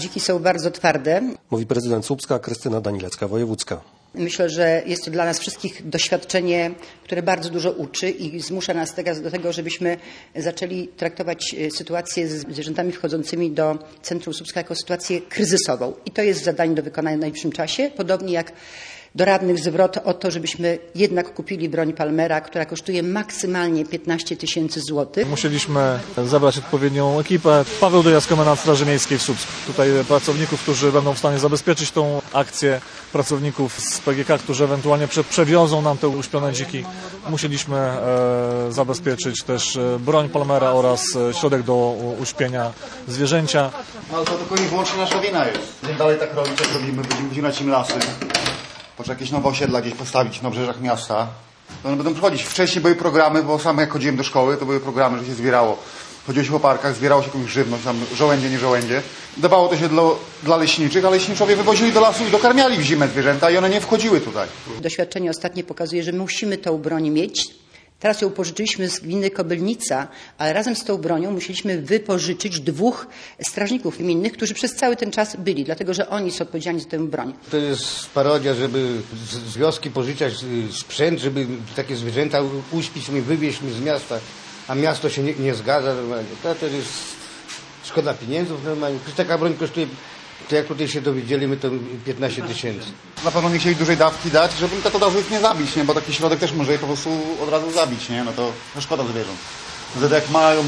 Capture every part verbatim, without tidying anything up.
dziki są bardzo twarde. Mówi prezydent Słupska Krystyna Danilecka-Wojewódzka. Myślę, że jest to dla nas wszystkich doświadczenie, które bardzo dużo uczy i zmusza nas teraz do tego, żebyśmy zaczęli traktować sytuację z zwierzętami wchodzącymi do centrum Słupska jako sytuację kryzysową. I to jest zadanie do wykonania w najbliższym czasie, podobnie jak do radnych zwrot o to, żebyśmy jednak kupili broń Palmera, która kosztuje maksymalnie piętnaście tysięcy złotych. Musieliśmy zebrać odpowiednią ekipę. Paweł Dyjas, komendant Straży Miejskiej w Słupsku. Tutaj pracowników, którzy będą w stanie zabezpieczyć tą akcję, pracowników z P G K, którzy ewentualnie prze, przewiozą nam te uśpione dziki. Musieliśmy e, zabezpieczyć też broń Palmera oraz środek do uśpienia zwierzęcia. No to tylko i wyłącznie nasza wina jest. Im dalej tak robić, jak robimy, będziemy ucinać im lasy. Może jakieś nowe osiedla gdzieś postawić na obrzeżach miasta. To one będą przychodzić. Wcześniej były programy, bo sam jak chodziłem do szkoły, to były programy, że się zbierało. Chodziło się po parkach, zbierało się jakąś żywność, tam żołędzie, nie żołędzie. Dawało to się dla, dla leśniczych, a leśniczowie wywozili do lasu i dokarmiali w zimę zwierzęta i one nie wchodziły tutaj. Doświadczenie ostatnie pokazuje, że musimy tą broń mieć. Teraz ją pożyczyliśmy z gminy Kobylnica, ale razem z tą bronią musieliśmy wypożyczyć dwóch strażników imiennych, którzy przez cały ten czas byli, dlatego że oni są odpowiedzialni za tę broń. To jest parodia, żeby z wioski pożyczać sprzęt, żeby takie zwierzęta uśpić, wywieźć z miasta, a miasto się nie, nie zgadza normalnie. To, to jest szkoda pieniędzów normalnie. Taka broń kosztuje, to jak tutaj się dowiedzieliśmy, to piętnaście tysięcy. Na pewno nie chcieli dużej dawki dać, żeby tak od razu ich nie zabić, nie? Bo taki środek też może je po prostu od razu zabić, nie? No to, to szkoda zwierząt. Wtedy jak mają,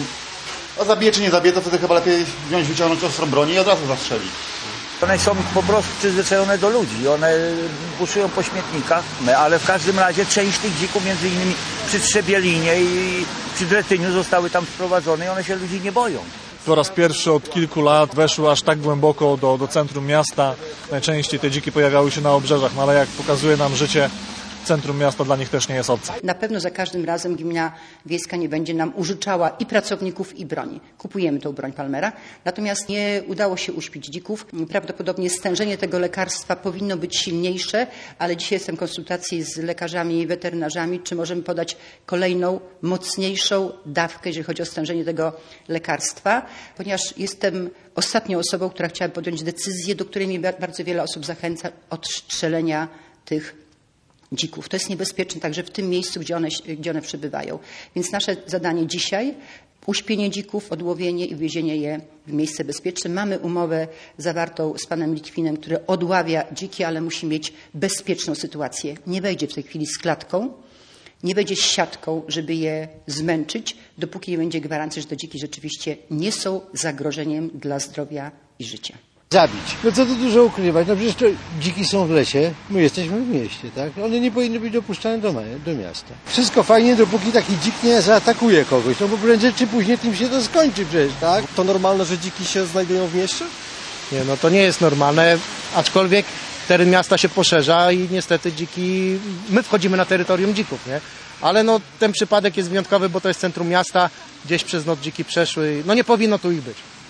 a zabije czy nie zabije, to wtedy chyba lepiej wziąć, wyciągnąć ostrą broń i od razu zastrzelić. One są po prostu przyzwyczajone do ludzi, one buszują po śmietnikach, ale w każdym razie część tych dzików, między innymi przy Trzebielinie i przy Dretyniu zostały tam sprowadzone i one się ludzi nie boją. Po raz pierwszy od kilku lat weszły aż tak głęboko do, do centrum miasta. Najczęściej te dziki pojawiały się na obrzeżach, no ale jak pokazuje nam życie, centrum miasta dla nich też nie jest obce. Na pewno za każdym razem gmina wiejska nie będzie nam użyczała i pracowników, i broni. Kupujemy tą broń Palmera, natomiast nie udało się uśpić dzików. Prawdopodobnie stężenie tego lekarstwa powinno być silniejsze, ale dzisiaj jestem w konsultacji z lekarzami i weterynarzami, czy możemy podać kolejną, mocniejszą dawkę, jeżeli chodzi o stężenie tego lekarstwa, ponieważ jestem ostatnią osobą, która chciała podjąć decyzję, do której mnie bardzo wiele osób zachęca, odstrzelenia tych dzików. To jest niebezpieczne także w tym miejscu, gdzie one, gdzie one przebywają. Więc nasze zadanie dzisiaj, uśpienie dzików, odłowienie i wywiezienie je w miejsce bezpieczne. Mamy umowę zawartą z panem Litwinem, który odławia dziki, ale musi mieć bezpieczną sytuację. Nie wejdzie w tej chwili z klatką, nie wejdzie z siatką, żeby je zmęczyć, dopóki nie będzie gwarancji, że te dziki rzeczywiście nie są zagrożeniem dla zdrowia i życia. Zabić. No co tu dużo ukrywać, no przecież to dziki są w lesie, my jesteśmy w mieście, tak? One nie powinny być dopuszczane do, do miasta. Wszystko fajnie, dopóki taki dzik nie zaatakuje kogoś, no bo prędzej czy później tym się to skończy przecież, tak? To normalne, że dziki się znajdują w mieście? Nie, no to nie jest normalne, aczkolwiek teren miasta się poszerza i niestety dziki, my wchodzimy na terytorium dzików, nie? Ale no ten przypadek jest wyjątkowy, bo to jest centrum miasta, gdzieś przez noc dziki przeszły, no nie powinno tu ich być.